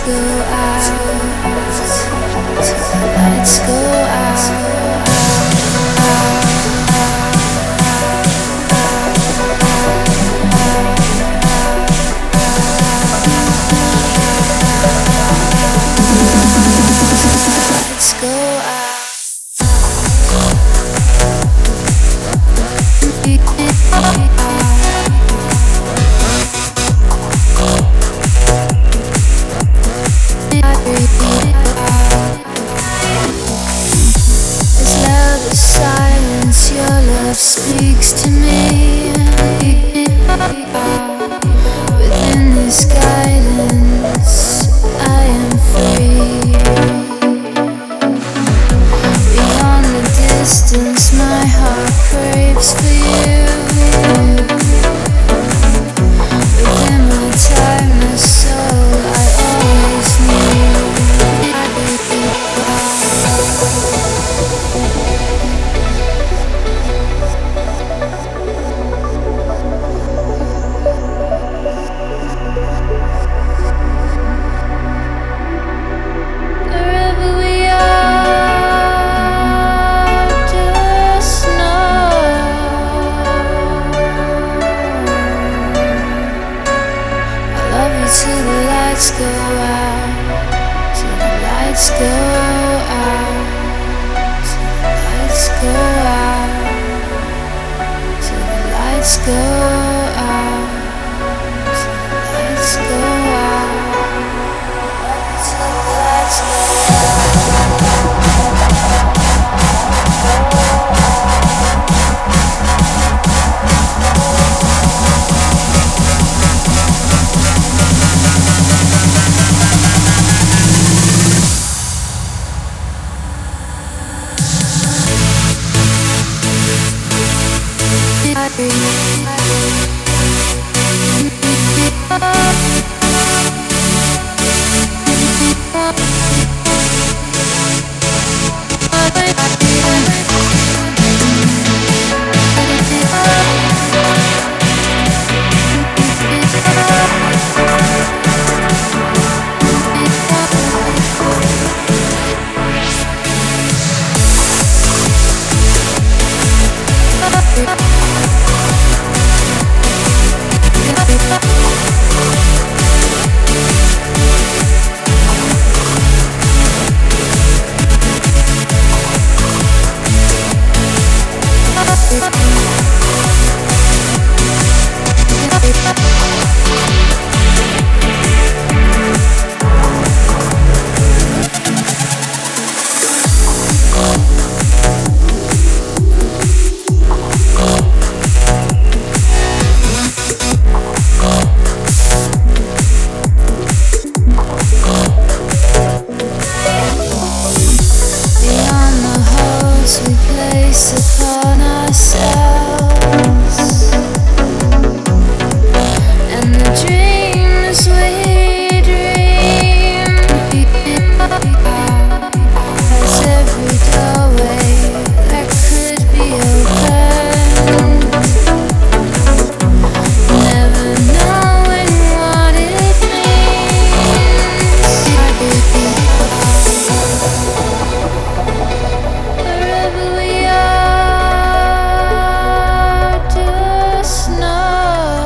go out, till the lights go out. Let's go out. As loud as silence, your love speaks to me. Within this guidance, I am free. Beyond the distance, my heart craves for you. Within my timeless soul, I always knew. Wherever we are, just know I love you till the lights go out, till the lights go out, till the lights go out, till the lights go out, till the lights go out, till the lights go upon ourselves, and the dreams we dream as every doorway that could be opened, never knowing what it means. Wherever we are, just know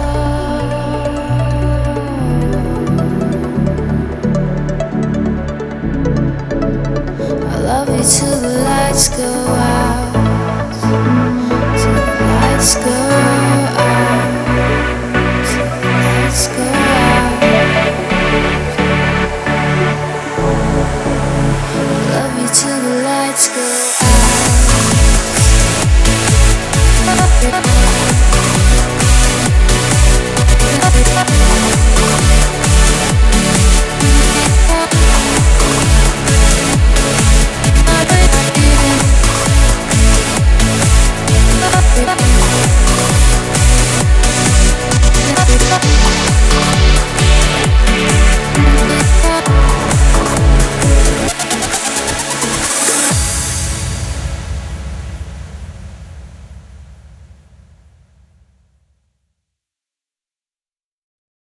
I love you till the lights go out, till the lights go out, till the lights go out. I love you till the lights go out.